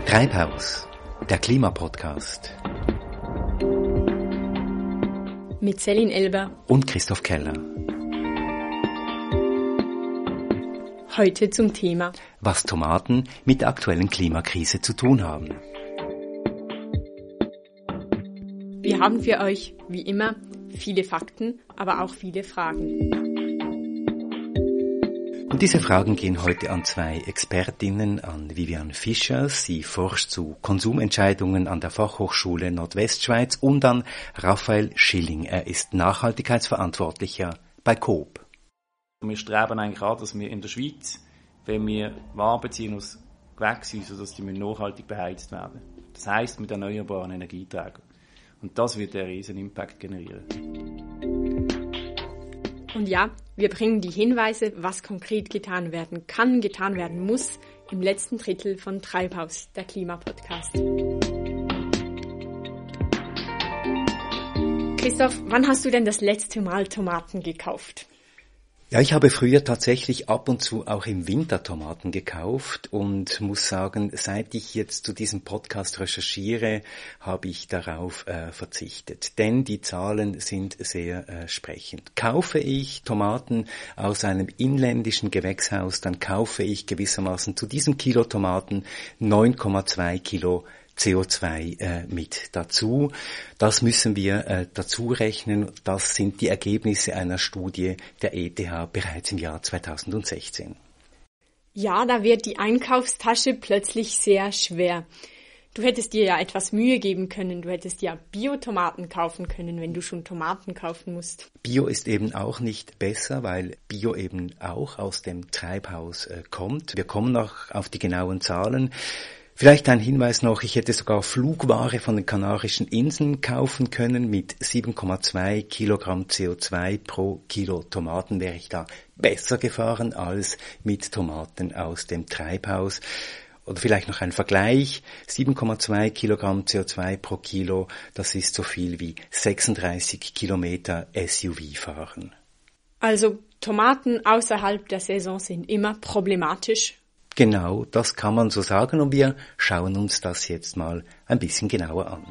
Treibhaus, der Klimapodcast. Mit Céline Elber Und Christoph Keller. Heute zum Thema, was Tomaten mit der aktuellen Klimakrise zu tun haben. Wir haben für euch, wie immer, viele Fakten, aber auch viele Fragen. Und diese Fragen gehen heute an zwei Expertinnen, an Vivian Fischer, sie forscht zu Konsumentscheidungen an der Fachhochschule Nordwestschweiz, und an Raphael Schilling, er ist Nachhaltigkeitsverantwortlicher bei Coop. Wir streben eigentlich an, dass wir in der Schweiz, wenn wir Waren beziehen aus Gewächshäusern, dass die nachhaltig beheizt werden. Das heisst mit erneuerbaren Energieträgern. Und das wird einen riesen Impact generieren. Und ja, wir bringen die Hinweise, was konkret getan werden kann, getan werden muss, im letzten Drittel von Treibhaus, der Klimapodcast. Christoph, wann hast du denn das letzte Mal Tomaten gekauft? Ja, ich habe früher tatsächlich ab und zu auch im Winter Tomaten gekauft und muss sagen, seit ich jetzt zu diesem Podcast recherchiere, habe ich darauf verzichtet. Denn die Zahlen sind sehr sprechend. Kaufe ich Tomaten aus einem inländischen Gewächshaus, dann kaufe ich gewissermaßen zu diesem Kilo Tomaten 9,2 Kilo CO2 mit dazu. Das müssen wir dazu rechnen. Das sind die Ergebnisse einer Studie der ETH bereits im Jahr 2016. Ja, da wird die Einkaufstasche plötzlich sehr schwer. Du hättest dir ja etwas Mühe geben können. Du hättest ja Bio-Tomaten kaufen können, wenn du schon Tomaten kaufen musst. Bio ist eben auch nicht besser, weil Bio eben auch aus dem Treibhaus kommt. Wir kommen noch auf die genauen Zahlen. Vielleicht ein Hinweis noch, ich hätte sogar Flugware von den Kanarischen Inseln kaufen können. Mit 7,2 Kilogramm CO2 pro Kilo Tomaten wäre ich da besser gefahren als mit Tomaten aus dem Treibhaus. Oder vielleicht noch ein Vergleich, 7,2 Kilogramm CO2 pro Kilo, das ist so viel wie 36 Kilometer SUV fahren. Also Tomaten außerhalb der Saison sind immer problematisch. Genau, das kann man so sagen, und wir schauen uns das jetzt mal ein bisschen genauer an.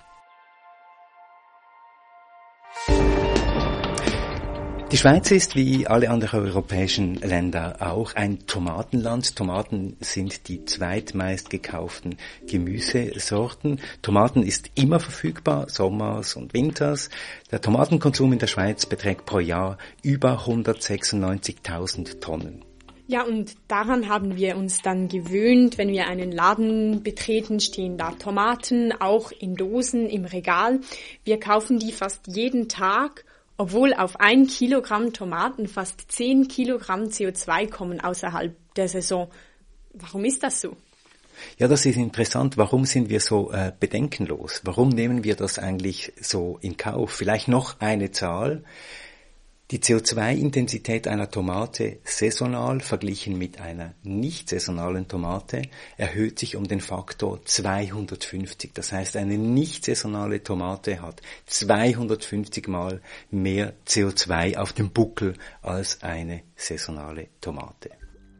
Die Schweiz ist wie alle anderen europäischen Länder auch ein Tomatenland. Tomaten sind die zweitmeist gekauften Gemüsesorten. Tomaten ist immer verfügbar, sommers und winters. Der Tomatenkonsum in der Schweiz beträgt pro Jahr über 196.000 Tonnen. Ja, und daran haben wir uns dann gewöhnt, wenn wir einen Laden betreten, stehen da Tomaten, auch in Dosen im Regal. Wir kaufen die fast jeden Tag, obwohl auf 1 Kilogramm Tomaten fast 10 Kilogramm CO2 kommen außerhalb der Saison. Warum ist das so? Ja, das ist interessant. Warum sind wir so bedenkenlos? Warum nehmen wir das eigentlich so in Kauf? Vielleicht noch eine Zahl. Die CO2-Intensität einer Tomate saisonal verglichen mit einer nicht saisonalen Tomate erhöht sich um den Faktor 250. Das heißt, eine nicht saisonale Tomate hat 250 Mal mehr CO2 auf dem Buckel als eine saisonale Tomate.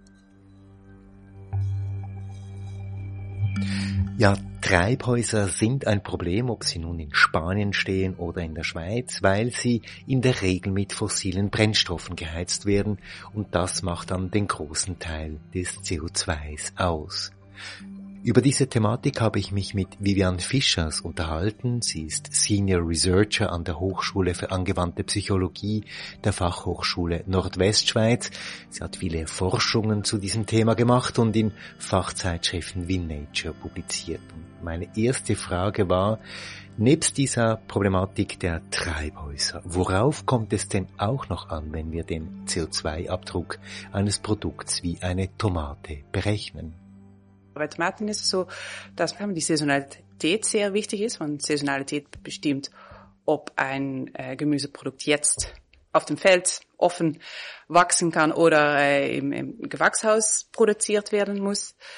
Ja, Treibhäuser sind ein Problem, ob sie nun in Spanien stehen oder in der Schweiz, weil sie in der Regel mit fossilen Brennstoffen geheizt werden, und das macht dann den großen Teil des CO2s aus. Über diese Thematik habe ich mich mit Vivian Fischer unterhalten. Sie ist Senior Researcher an der Hochschule für angewandte Psychologie der Fachhochschule Nordwestschweiz. Sie hat viele Forschungen zu diesem Thema gemacht und in Fachzeitschriften wie Nature publiziert. Und meine erste Frage war, nebst dieser Problematik der Treibhäuser, worauf kommt es denn auch noch an, wenn wir den CO2-Abdruck eines Produkts wie eine Tomate berechnen? Bei Tomaten ist es so, dass die Saisonalität sehr wichtig ist. Und Saisonalität bestimmt, ob ein Gemüseprodukt jetzt auf dem Feld offen wachsen kann oder im Gewächshaus produziert werden muss.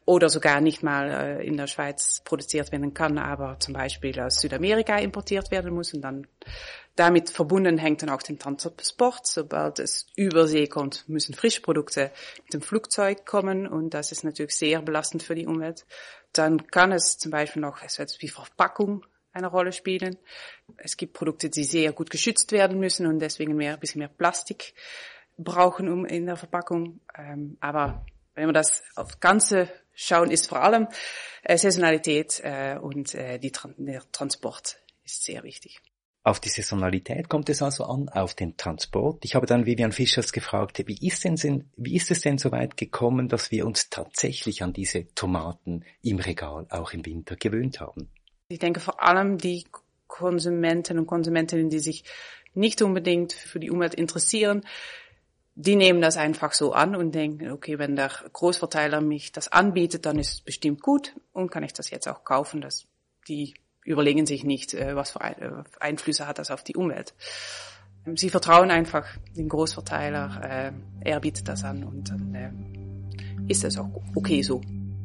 oder sogar nicht mal in der Schweiz produziert werden kann, aber zum Beispiel aus Südamerika importiert werden muss. Und dann damit verbunden hängt dann auch den Transport. Sobald es über See kommt, müssen Frischprodukte mit dem Flugzeug kommen und das ist natürlich sehr belastend für die Umwelt. Dann kann es zum Beispiel noch wie Verpackung eine Rolle spielen. Es gibt Produkte, die sehr gut geschützt werden müssen und deswegen ein bisschen mehr Plastik brauchen in der Verpackung. Aber wenn wir das auf Ganze schauen, ist vor allem Saisonalität und der Transport ist sehr wichtig. Auf die Saisonalität kommt es also an, auf den Transport. Ich habe dann Vivian Fischers gefragt, wie ist es denn so weit gekommen, dass wir uns tatsächlich an diese Tomaten im Regal auch im Winter gewöhnt haben? Ich denke vor allem die Konsumenten und Konsumentinnen, die sich nicht unbedingt für die Umwelt interessieren, die nehmen das einfach so an und denken, okay, wenn der Großverteiler mich das anbietet, dann ist es bestimmt gut und kann ich das jetzt auch kaufen. Die überlegen sich nicht, was für Einflüsse hat das auf die Umwelt. Sie vertrauen einfach dem Großverteiler, er bietet das an und dann ist es auch okay so.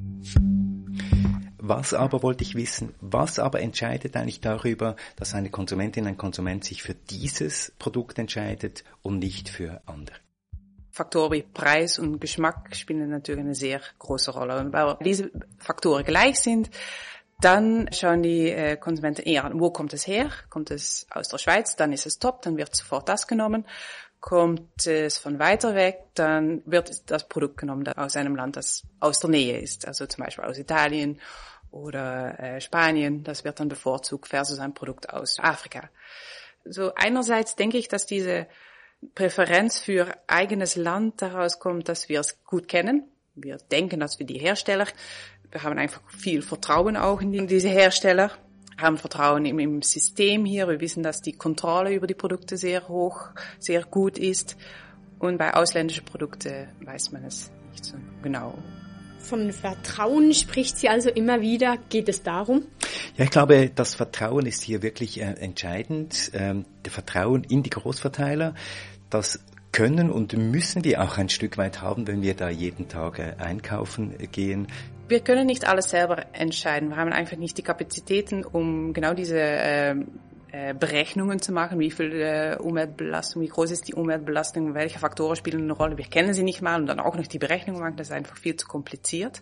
Was aber entscheidet eigentlich darüber, dass eine Konsumentin, ein Konsument sich für dieses Produkt entscheidet und nicht für andere? Faktoren wie Preis und Geschmack spielen natürlich eine sehr große Rolle. Und weil diese Faktoren gleich sind, dann schauen die Konsumenten eher an, wo kommt es her? Kommt es aus der Schweiz? Dann ist es top, dann wird sofort das genommen. Kommt es von weiter weg, dann wird das Produkt genommen aus einem Land, das aus der Nähe ist. Also zum Beispiel aus Italien oder Spanien. Das wird dann bevorzugt versus ein Produkt aus Afrika. So einerseits denke ich, dass diese Präferenz für eigenes Land daraus kommt, dass wir es gut kennen. Wir denken, dass wir die Hersteller, wir haben einfach viel Vertrauen auch in diese Hersteller, haben Vertrauen im System hier. Wir wissen, dass die Kontrolle über die Produkte sehr hoch, sehr gut ist. Und bei ausländischen Produkten weiß man es nicht so genau. Von Vertrauen spricht sie also immer wieder. Geht es darum? Ja, ich glaube, das Vertrauen ist hier wirklich entscheidend. Der Vertrauen in die Großverteiler, das können und müssen wir auch ein Stück weit haben, wenn wir da jeden Tag einkaufen gehen. Wir können nicht alles selber entscheiden. Wir haben einfach nicht die Kapazitäten, um genau diese Berechnungen zu machen, wie viel Umweltbelastung, wie groß ist die Umweltbelastung, welche Faktoren spielen eine Rolle. Wir kennen sie nicht mal und dann auch noch die Berechnungen machen, das ist einfach viel zu kompliziert.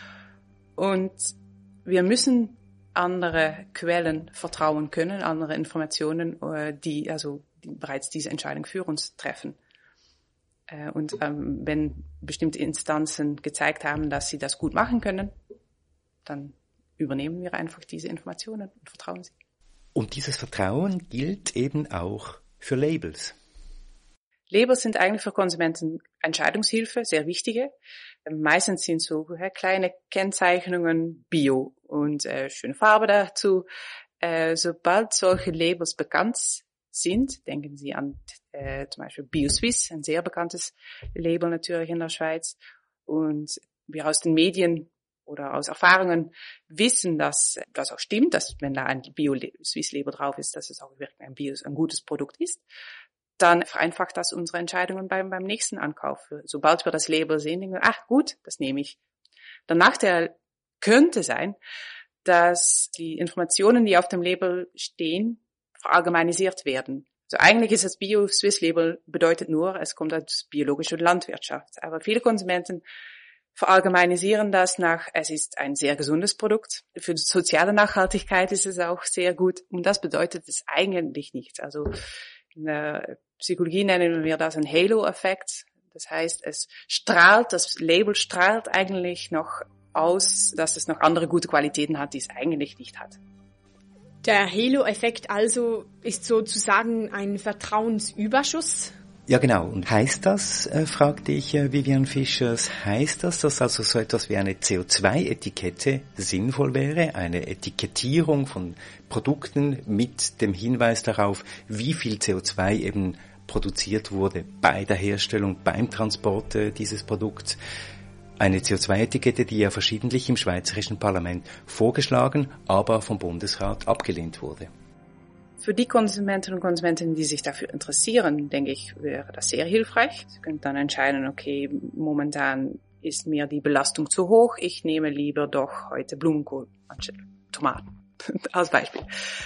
Und wir müssen andere Quellen vertrauen können, andere Informationen, die bereits diese Entscheidung für uns treffen. Und wenn bestimmte Instanzen gezeigt haben, dass sie das gut machen können, dann übernehmen wir einfach diese Informationen und vertrauen sie. Und dieses Vertrauen gilt eben auch für Labels. Labels sind eigentlich für Konsumenten Entscheidungshilfe, sehr wichtige. Meistens sind so kleine Kennzeichnungen, Bio und schöne Farbe dazu. Sobald solche Labels bekannt sind, denken Sie an zum Beispiel BioSwiss, ein sehr bekanntes Label natürlich in der Schweiz. Und wir aus den Medien oder aus Erfahrungen wissen, dass das auch stimmt, dass wenn da ein BioSwiss-Label drauf ist, dass es auch wirklich ein gutes Produkt ist. Dann vereinfacht das unsere Entscheidungen beim nächsten Ankauf. Sobald wir das Label sehen, denken wir, ach gut, das nehme ich. Der Nachteil könnte sein, dass die Informationen, die auf dem Label stehen, verallgemeinisiert werden. Also eigentlich ist das Bio-Swiss-Label bedeutet nur, es kommt aus biologischer Landwirtschaft. Aber viele Konsumenten verallgemeinisieren das nach, es ist ein sehr gesundes Produkt. Für die soziale Nachhaltigkeit ist es auch sehr gut. Und das bedeutet es eigentlich nicht. Also in der Psychologie nennen wir das einen Halo-Effekt. Das heißt, das Label strahlt eigentlich noch aus, dass es noch andere gute Qualitäten hat, die es eigentlich nicht hat. Der Halo-Effekt also ist sozusagen ein Vertrauensüberschuss? Ja, genau. Und heißt das, fragte ich Vivian Fischers, heißt das, dass also so etwas wie eine CO2-Etikette sinnvoll wäre? Eine Etikettierung von Produkten mit dem Hinweis darauf, wie viel CO2 eben produziert wurde bei der Herstellung, beim Transport dieses Produkts? Eine CO2-Etikette, die ja verschiedentlich im Schweizerischen Parlament vorgeschlagen, aber vom Bundesrat abgelehnt wurde. Für die Konsumenten und Konsumentinnen, die sich dafür interessieren, denke ich, wäre das sehr hilfreich. Sie können dann entscheiden, okay, momentan ist mir die Belastung zu hoch, ich nehme lieber doch heute Blumenkohl anstatt Tomaten, als Beispiel.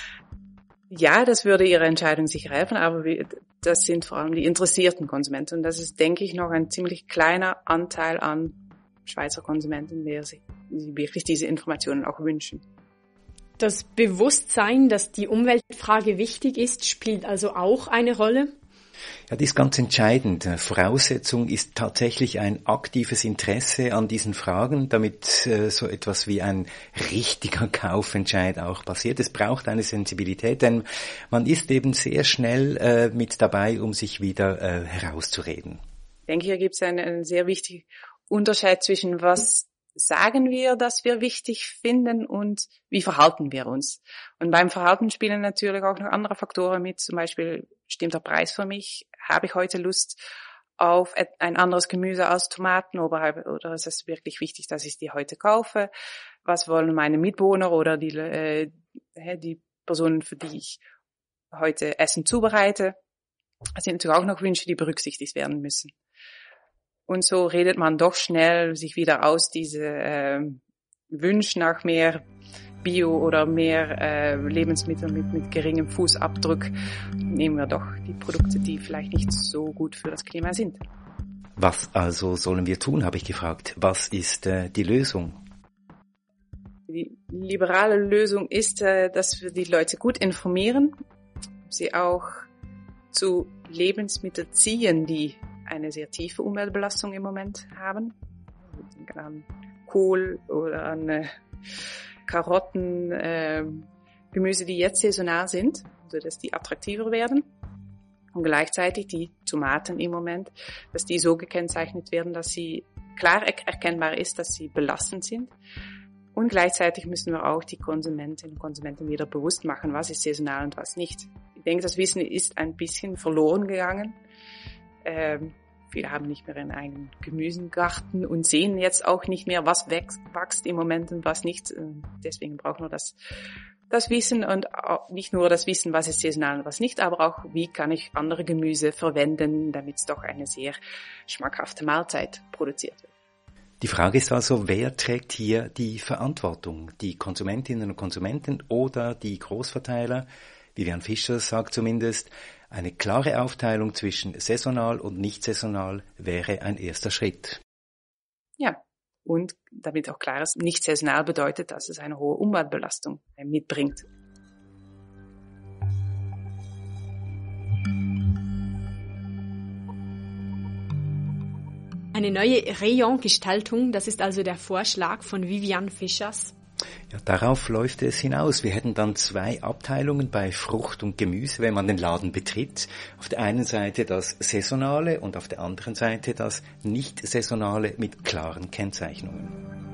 Ja, das würde Ihre Entscheidung sicher helfen, aber das sind vor allem die interessierten Konsumenten. Und das ist, denke ich, noch ein ziemlich kleiner Anteil an Schweizer Konsumenten, die sich wirklich diese Informationen auch wünschen. Das Bewusstsein, dass die Umweltfrage wichtig ist, spielt also auch eine Rolle? Ja, das ist ganz entscheidend. Voraussetzung ist tatsächlich ein aktives Interesse an diesen Fragen, damit so etwas wie ein richtiger Kaufentscheid auch passiert. Es braucht eine Sensibilität, denn man ist eben sehr schnell mit dabei, um sich wieder herauszureden. Ich denke, hier gibt es einen sehr wichtigen Unterschied zwischen was sagen wir, dass wir wichtig finden und wie verhalten wir uns. Und beim Verhalten spielen natürlich auch noch andere Faktoren mit, zum Beispiel stimmt der Preis für mich, habe ich heute Lust auf ein anderes Gemüse als Tomaten oder ist es wirklich wichtig, dass ich die heute kaufe? Was wollen meine Mitbewohner oder die Personen, für die ich heute Essen zubereite? Das sind natürlich auch noch Wünsche, die berücksichtigt werden müssen. Und so redet man doch schnell sich wieder aus diese Wunsch nach mehr Bio oder mehr Lebensmittel mit geringem Fußabdruck. Nehmen wir doch die Produkte, die vielleicht nicht so gut für das Klima sind. Was also sollen wir tun, habe ich gefragt. Was ist die Lösung? Die liberale Lösung ist, dass wir die Leute gut informieren, sie auch zu Lebensmitteln ziehen, die eine sehr tiefe Umweltbelastung im Moment haben. Denken an Kohl oder an Karotten, Gemüse, die jetzt saisonal sind, sodass die attraktiver werden. Und gleichzeitig die Tomaten im Moment, dass die so gekennzeichnet werden, dass sie klar erkennbar ist, dass sie belastend sind. Und gleichzeitig müssen wir auch die Konsumentinnen und Konsumenten wieder bewusst machen, was ist saisonal und was nicht. Ich denke, das Wissen ist ein bisschen verloren gegangen. Viele haben nicht mehr einen eigenen Gemüsegarten und sehen jetzt auch nicht mehr, was wächst im Moment und was nicht. Deswegen brauchen wir das Wissen und nicht nur das Wissen, was ist saisonal und was nicht, aber auch, wie kann ich andere Gemüse verwenden, damit es doch eine sehr schmackhafte Mahlzeit produziert wird. Die Frage ist also, wer trägt hier die Verantwortung? Die Konsumentinnen und Konsumenten oder die Großverteiler? Vivian Fischer sagt zumindest, eine klare Aufteilung zwischen saisonal und nicht saisonal wäre ein erster Schritt. Ja, und damit auch klar ist, nicht saisonal bedeutet, dass es eine hohe Umweltbelastung mitbringt. Eine neue Rayongestaltung, das ist also der Vorschlag von Vivian Fischers. Ja, darauf läuft es hinaus. Wir hätten dann 2 Abteilungen bei Frucht und Gemüse, wenn man den Laden betritt. Auf der einen Seite das Saisonale und auf der anderen Seite das Nicht-Saisonale mit klaren Kennzeichnungen.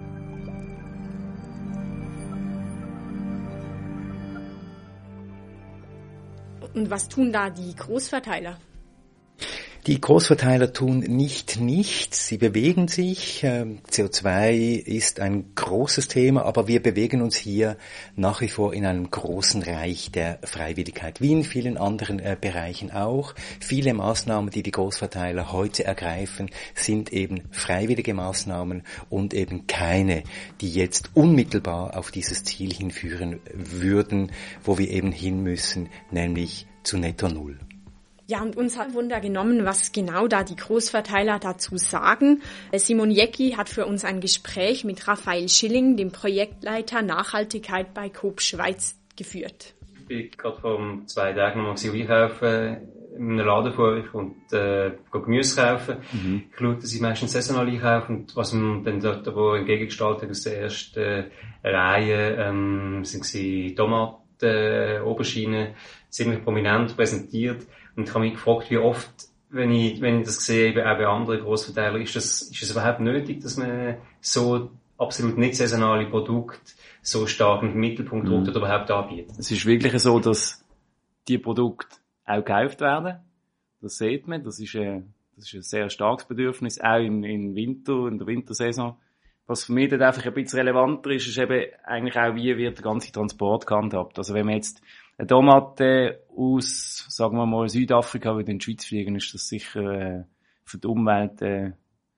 Und was tun da die Großverteiler? Die Großverteiler tun nicht nichts, sie bewegen sich. CO2 ist ein großes Thema, aber wir bewegen uns hier nach wie vor in einem großen Reich der Freiwilligkeit, wie in vielen anderen Bereichen auch. Viele Maßnahmen, die die Großverteiler heute ergreifen, sind eben freiwillige Maßnahmen und eben keine, die jetzt unmittelbar auf dieses Ziel hinführen würden, wo wir eben hin müssen, nämlich zu Netto Null. Ja, und uns hat Wunder genommen, was genau da die Großverteiler dazu sagen. Simon Jecki hat für uns ein Gespräch mit Raphael Schilling, dem Projektleiter Nachhaltigkeit bei Coop Schweiz, geführt. Ich bin gerade vor 2 Tagen nochmal einkaufen in einem Laden vor euch und Gemüse kaufen. Ich schaue, dass ich meistens saisonal einkaufe und was man dann dort aber entgegengestaltet aus der ersten Reihe sind Tomaten, Auberginen, ziemlich prominent präsentiert. Und ich habe mich gefragt, wie oft, wenn ich das sehe, eben auch bei anderen Grossverteilern, ist es überhaupt nötig, dass man so absolut nicht saisonale Produkte so stark im Mittelpunkt rückt oder überhaupt anbietet? Es ist wirklich so, dass die Produkte auch gekauft werden. Das sieht man. Das ist ein sehr starkes Bedürfnis, auch in der Wintersaison. Was für mich dann einfach ein bisschen relevanter ist, ist eben eigentlich auch, wie wird der ganze Transport gehandhabt. Also wenn man jetzt eine Tomate aus, sagen wir mal, Südafrika in die Schweiz fliegen, ist das sicher für die Umwelt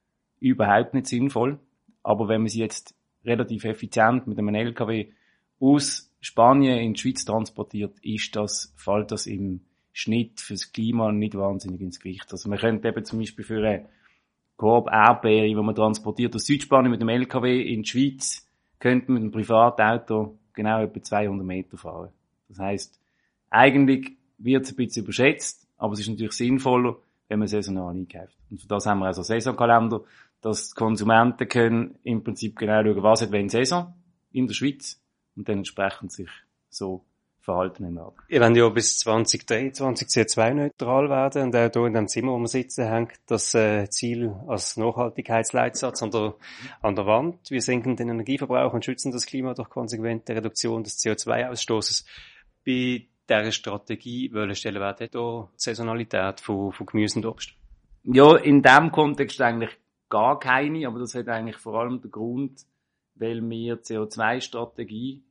überhaupt nicht sinnvoll. Aber wenn man sie jetzt relativ effizient mit einem LKW aus Spanien in die Schweiz transportiert, fällt das im Schnitt fürs Klima nicht wahnsinnig ins Gewicht. Also man könnte eben zum Beispiel für eine Korb Erdbeere, die man transportiert aus Südspanien mit dem LKW in die Schweiz, könnte man mit einem Privatauto genau etwa 200 Meter fahren. Das heisst, eigentlich wird es ein bisschen überschätzt, aber es ist natürlich sinnvoller, wenn man saisonal einkauft. Und für das haben wir also Saisonkalender, dass die Konsumenten können im Prinzip genau schauen, was hat wenn Saison in der Schweiz und dann entsprechend sich so verhalten im Laden. Ihr wollt ja bis 2023 CO2-neutral werden und auch hier in dem Zimmer, wo wir sitzen, hängt das Ziel als Nachhaltigkeitsleitsatz an der Wand. Wir senken den Energieverbrauch und schützen das Klima durch konsequente Reduktion des CO2-Ausstoßes. Bei dieser Strategie, welche Stelle wäre hier die Saisonalität von Gemüse und Obst? Ja, in diesem Kontext eigentlich gar keine, aber das hat eigentlich vor allem den Grund, weil wir CO2-Strategie,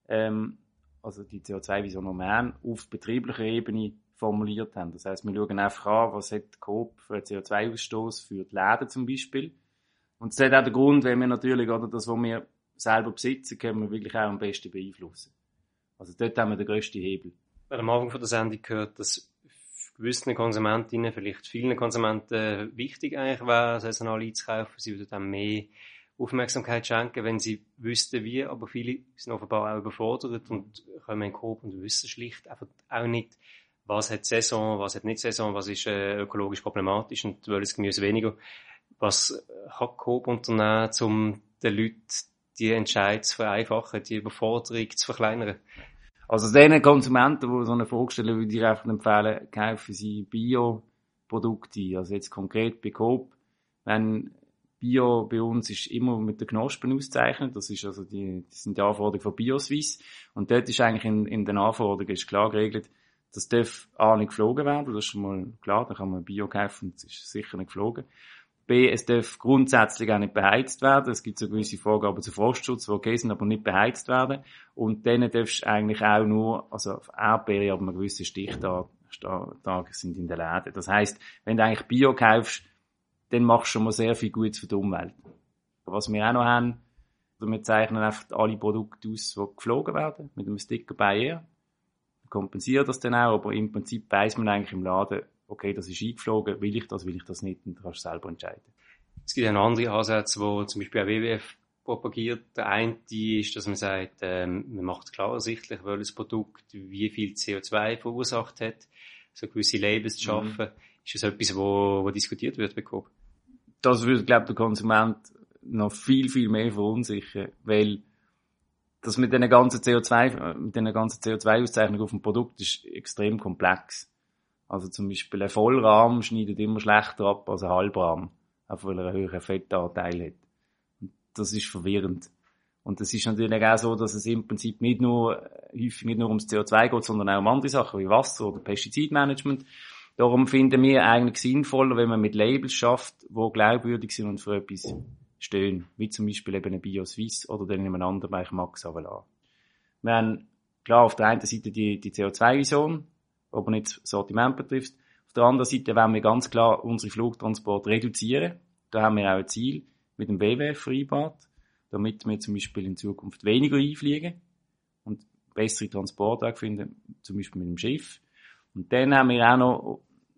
also die CO2-Vision Oman, auf betrieblicher Ebene formuliert haben. Das heisst, wir schauen einfach an, was hat Coop für einen CO2-Ausstoß für die Läden zum Beispiel. Und das hat auch den Grund, weil wir natürlich, oder das, was wir selber besitzen, können wir wirklich auch am besten beeinflussen. Also dort haben wir den grössten Hebel. Wir haben am Anfang von der Sendung gehört, dass gewissen Konsumentinnen, vielleicht vielen Konsumenten wichtig eigentlich wäre, saisonal einzukaufen. Sie würden dann mehr Aufmerksamkeit schenken, wenn sie wüssten wie, aber viele sind offenbar auch überfordert und kommen in den Coop und wissen schlicht einfach auch nicht, was hat Saison, was hat nicht Saison, was ist ökologisch problematisch und welches Gemüse weniger. Was kann Coop unternehmen, um den Leuten die Entscheidung zu vereinfachen, die Überforderung zu verkleinern? Also den Konsumenten, die so eine Frage stellen, würde ich einfach empfehlen, kaufen sie Bioprodukte. Also jetzt konkret bei Coop, wenn Bio bei uns ist immer mit den Knospen auszeichnet. Das ist also das sind die Anforderungen von BioSwiss. Und dort ist eigentlich in den Anforderungen ist klar geregelt, das darf A nicht geflogen werden. Das ist schon mal klar. Da kann man Bio kaufen und es ist sicher nicht geflogen. B, es darf grundsätzlich auch nicht beheizt werden. Es gibt so gewisse Vorgaben zu Frostschutz, die okay sind, aber nicht beheizt werden. Und dann darfst du eigentlich auch nur, also auf Erdbeere, aber einen gewissen Stichtag sind in den Läden. Das heisst, wenn du eigentlich Bio kaufst, dann machst du schon mal sehr viel Gutes für die Umwelt. Was wir auch noch haben, also wir zeichnen einfach alle Produkte aus, die geflogen werden, mit einem Sticker bei ihr. Kompensiert das dann auch, aber im Prinzip weiss man eigentlich im Laden, okay, das ist eingeflogen, will ich das nicht, und du kannst selber entscheiden. Es gibt ja noch andere Ansätze, die zum Beispiel auch WWF propagiert. Der eine ist, dass man sagt, man macht klar ersichtlich, welches Produkt wie viel CO2 verursacht hat, so gewisse Labels zu schaffen. Ist das etwas, wo diskutiert wird bei Coop? Das würde, glaube ich, der Konsument noch viel, viel mehr verunsichern, weil das mit diesen ganzen CO2-Auszeichnungen auf dem Produkt ist extrem komplex. Also zum Beispiel ein Vollrahm schneidet immer schlechter ab als ein Halbrahm, auch weil er einen höheren Fettanteil hat. Und das ist verwirrend. Und es ist natürlich auch so, dass es im Prinzip häufig nicht nur ums CO2 geht, sondern auch um andere Sachen wie Wasser oder Pestizidmanagement. Darum finden wir eigentlich sinnvoller, wenn man mit Labels schafft, die glaubwürdig sind und für etwas stehen. Wie zum Beispiel eben ein BioSwiss oder dann in einem anderen Bereich Max Havelaar. Wir haben klar auf der einen Seite die CO2-Vision, aber nicht das Sortiment betrifft. Auf der anderen Seite wollen wir ganz klar unsere Flugtransporte reduzieren. Da haben wir auch ein Ziel mit dem WWF vereinbart, damit wir zum Beispiel in Zukunft weniger einfliegen und bessere Transportwege finden, zum Beispiel mit dem Schiff. Und dann haben wir auch noch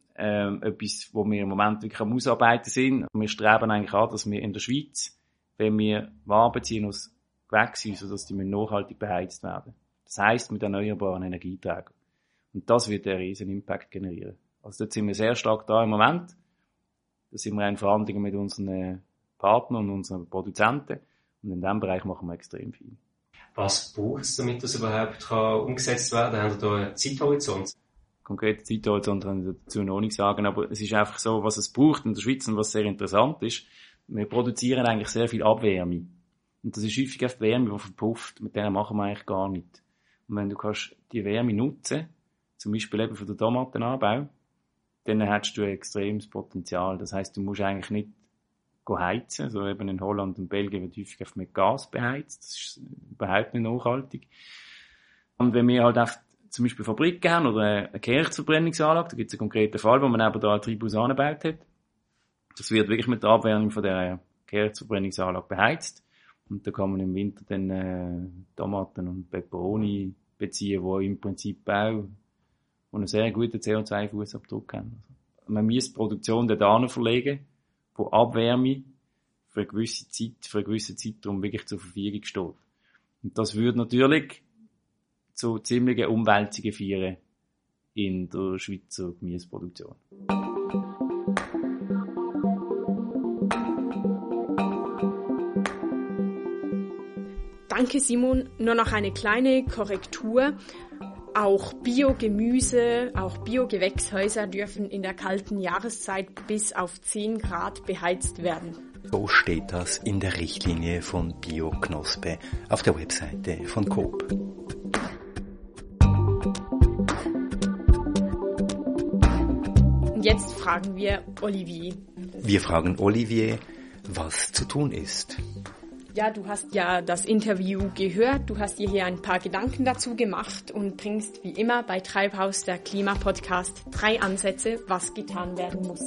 etwas, wo wir im Moment wirklich am Ausarbeiten sind. Wir streben eigentlich an, dass wir in der Schweiz, wenn wir Waren beziehen aus Gewächshäusern, dass die nachhaltig beheizt werden. Das heisst mit erneuerbaren Energieträgern. Und das wird einen riesen Impact generieren. Also dort sind wir sehr stark da im Moment. Da sind wir in Verhandlungen mit unseren Partnern und unseren Produzenten. Und in diesem Bereich machen wir extrem viel. Was braucht es, damit das überhaupt umgesetzt werden kann? Haben Sie da einen Zeithorizont? Konkrete Zeithorizont kann ich dazu noch nicht sagen, aber es ist einfach so, was es braucht in der Schweiz und was sehr interessant ist. Wir produzieren eigentlich sehr viel Abwärme. Und das ist häufig auf die Wärme, die verpufft. Mit der machen wir eigentlich gar nichts. Und wenn du kannst die Wärme nutzen, zum Beispiel eben für den Tomatenanbau, dann hättest du ein extremes Potenzial. Das heisst, du musst eigentlich nicht heizen. So eben in Holland und Belgien wird häufig mit Gas beheizt. Das ist überhaupt nicht nachhaltig. Und wenn wir halt auf zum Beispiel Fabriken haben oder eine Kehrichtverbrennungsanlage, da gibt es einen konkreten Fall, wo man eben da einen Treibhaus angebaut hat, Das wird wirklich mit der Abwärmung von der Kehrzerbrennungsanlage beheizt. Und da kann man im Winter dann Tomaten und Peperoni beziehen, die im Prinzip auch einen sehr guten CO2-Fußabdruck haben. Man muss die Produktion dorthin verlegen, wo Abwärme für eine gewisse Zeit, für einen gewissen Zeitraum wirklich zur Verfügung steht. Und das würde natürlich zu ziemlichen Umwälzungen führen in der Schweizer Gemüseproduktion. Danke Simon. Nur noch eine kleine Korrektur. Auch Biogemüse, auch Biogewächshäuser dürfen in der kalten Jahreszeit bis auf 10 Grad beheizt werden. So steht das in der Richtlinie von Bioknospe auf der Webseite von Coop. Und jetzt fragen wir Olivier. Wir fragen Olivier, was zu tun ist. Ja, du hast ja das Interview gehört, du hast dir hier ein paar Gedanken dazu gemacht und bringst wie immer bei Treibhaus, der Klimapodcast, 3 Ansätze, was getan werden muss.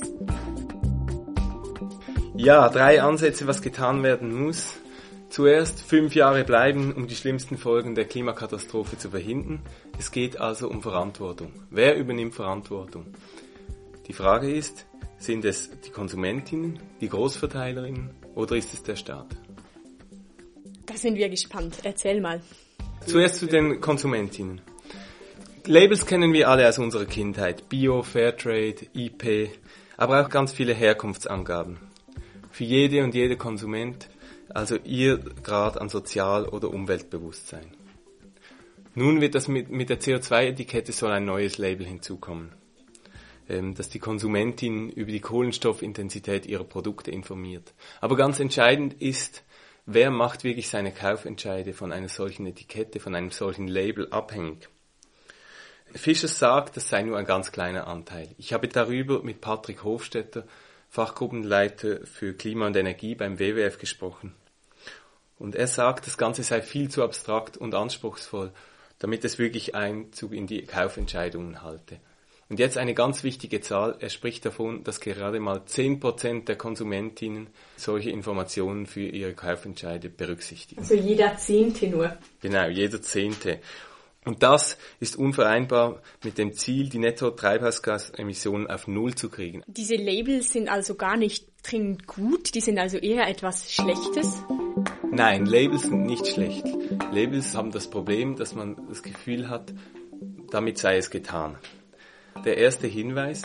Ja, 3 Ansätze, was getan werden muss. Zuerst 5 Jahre bleiben, um die schlimmsten Folgen der Klimakatastrophe zu verhindern. Es geht also um Verantwortung. Wer übernimmt Verantwortung? Die Frage ist, sind es die Konsumentinnen, die Großverteilerinnen oder ist es der Staat? Da sind wir gespannt. Erzähl mal. Zuerst zu den Konsumentinnen. Labels kennen wir alle aus unserer Kindheit. Bio, Fairtrade, IP, aber auch ganz viele Herkunftsangaben. Für jede und jeder Konsument, also ihr Grad an Sozial- oder Umweltbewusstsein. Nun wird das mit der CO2-Etikette soll ein neues Label hinzukommen, das die Konsumentin über die Kohlenstoffintensität ihrer Produkte informiert. Aber ganz entscheidend ist, wer macht wirklich seine Kaufentscheide von einer solchen Etikette, von einem solchen Label abhängig? Fischer sagt, das sei nur ein ganz kleiner Anteil. Ich habe darüber mit Patrick Hofstetter, Fachgruppenleiter für Klima und Energie beim WWF, gesprochen. Und er sagt, das Ganze sei viel zu abstrakt und anspruchsvoll, damit es wirklich Einzug in die Kaufentscheidungen halte. Und jetzt eine ganz wichtige Zahl, er spricht davon, dass gerade mal 10% der Konsumentinnen solche Informationen für ihre Kaufentscheide berücksichtigen. Also jeder 10. nur. Genau, jeder 10. Und das ist unvereinbar mit dem Ziel, die Netto-Treibhausgasemissionen auf 0 zu kriegen. Diese Labels sind also gar nicht dringend gut, die sind also eher etwas Schlechtes? Nein, Labels sind nicht schlecht. Labels haben das Problem, dass man das Gefühl hat, damit sei es getan. Der erste Hinweis: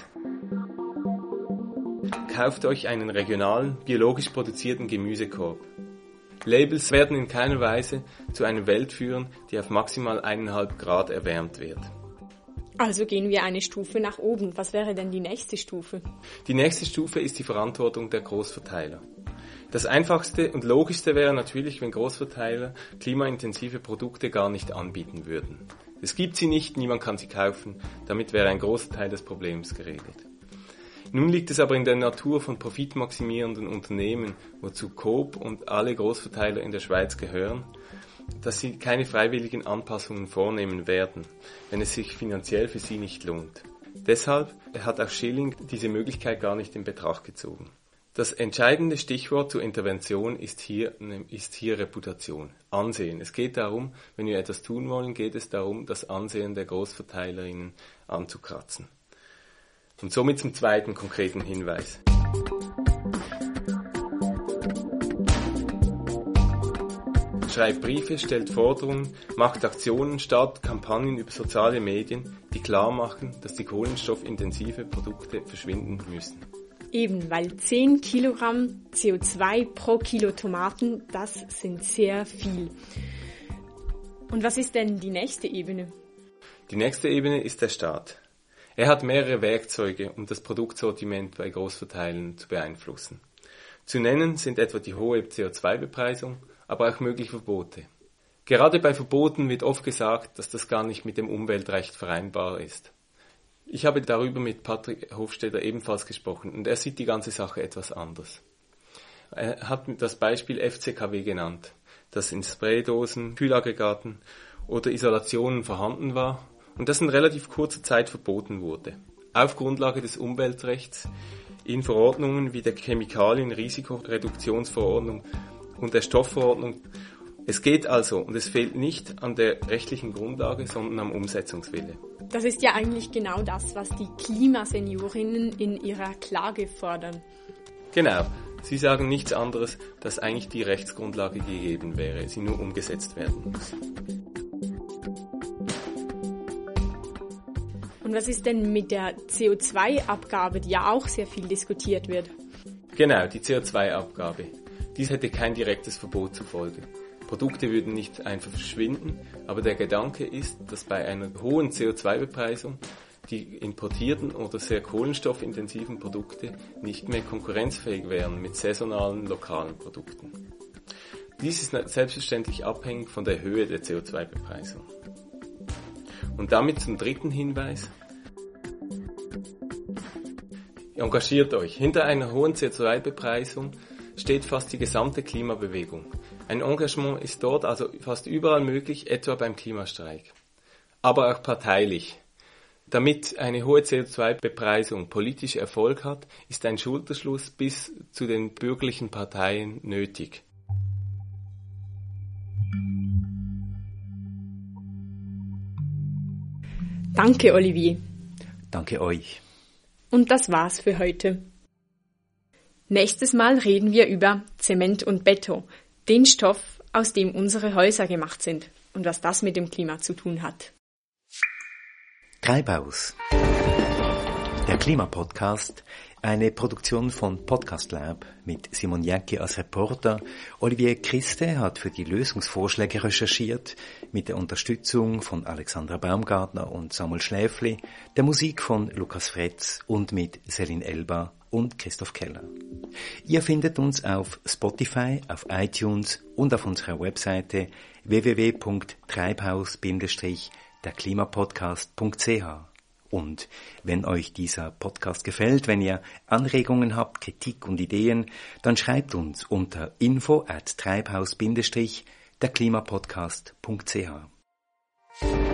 Kauft euch einen regionalen, biologisch produzierten Gemüsekorb. Labels werden in keiner Weise zu einer Welt führen, die auf maximal 1,5 Grad erwärmt wird. Also gehen wir eine Stufe nach oben. Was wäre denn die nächste Stufe? Die nächste Stufe ist die Verantwortung der Großverteiler. Das Einfachste und Logischste wäre natürlich, wenn Großverteiler klimaintensive Produkte gar nicht anbieten würden. Es gibt sie nicht, niemand kann sie kaufen, damit wäre ein großer Teil des Problems geregelt. Nun liegt es aber in der Natur von profitmaximierenden Unternehmen, wozu Coop und alle Großverteiler in der Schweiz gehören, dass sie keine freiwilligen Anpassungen vornehmen werden, wenn es sich finanziell für sie nicht lohnt. Deshalb hat auch Schilling diese Möglichkeit gar nicht in Betracht gezogen. Das entscheidende Stichwort zur Intervention ist hier Reputation, Ansehen. Es geht darum, wenn wir etwas tun wollen, geht es darum, das Ansehen der Großverteilerinnen anzukratzen. Und somit zum zweiten konkreten Hinweis. Schreibt Briefe, stellt Forderungen, macht Aktionen, startet Kampagnen über soziale Medien, die klar machen, dass die kohlenstoffintensive Produkte verschwinden müssen. Eben, weil 10 Kilogramm CO2 pro Kilo Tomaten, das sind sehr viel. Und was ist denn die nächste Ebene? Die nächste Ebene ist der Staat. Er hat mehrere Werkzeuge, um das Produktsortiment bei Großverteilern zu beeinflussen. Zu nennen sind etwa die hohe CO2-Bepreisung, aber auch mögliche Verbote. Gerade bei Verboten wird oft gesagt, dass das gar nicht mit dem Umweltrecht vereinbar ist. Ich habe darüber mit Patrick Hofstetter ebenfalls gesprochen und er sieht die ganze Sache etwas anders. Er hat das Beispiel FCKW genannt, das in Spraydosen, Kühlaggregaten oder Isolationen vorhanden war und das in relativ kurzer Zeit verboten wurde. Auf Grundlage des Umweltrechts in Verordnungen wie der Chemikalien-Risikoreduktionsverordnung und der Stoffverordnung. Es geht also und es fehlt nicht an der rechtlichen Grundlage, sondern am Umsetzungswille. Das ist ja eigentlich genau das, was die Klimaseniorinnen in ihrer Klage fordern. Genau. Sie sagen nichts anderes, dass eigentlich die Rechtsgrundlage gegeben wäre, sie nur umgesetzt werden muss. Und was ist denn mit der CO2-Abgabe, die ja auch sehr viel diskutiert wird? Genau, die CO2-Abgabe. Dies hätte kein direktes Verbot zur Folge. Produkte würden nicht einfach verschwinden, aber der Gedanke ist, dass bei einer hohen CO2-Bepreisung die importierten oder sehr kohlenstoffintensiven Produkte nicht mehr konkurrenzfähig wären mit saisonalen, lokalen Produkten. Dies ist selbstverständlich abhängig von der Höhe der CO2-Bepreisung. Und damit zum dritten Hinweis. Engagiert euch. Hinter einer hohen CO2-Bepreisung steht fast die gesamte Klimabewegung. Ein Engagement ist dort also fast überall möglich, etwa beim Klimastreik. Aber auch parteilich. Damit eine hohe CO2-Bepreisung politisch Erfolg hat, ist ein Schulterschluss bis zu den bürgerlichen Parteien nötig. Danke, Olivier. Danke euch. Und das war's für heute. Nächstes Mal reden wir über Zement und Beton, den Stoff, aus dem unsere Häuser gemacht sind und was das mit dem Klima zu tun hat. Treibhaus. Der Klimapodcast, eine Produktion von Podcast Lab mit Simon Jäcki als Reporter. Olivier Christe hat für die Lösungsvorschläge recherchiert, mit der Unterstützung von Alexandra Baumgartner und Samuel Schläfli, der Musik von Lukas Fretz und mit Selin Elba und Christoph Keller. Ihr findet uns auf Spotify, auf iTunes und auf unserer Webseite www.treibhaus-derklimapodcast.ch. Und wenn euch dieser Podcast gefällt, wenn ihr Anregungen habt, Kritik und Ideen, dann schreibt uns unter info@treibhaus-derklimapodcast.ch.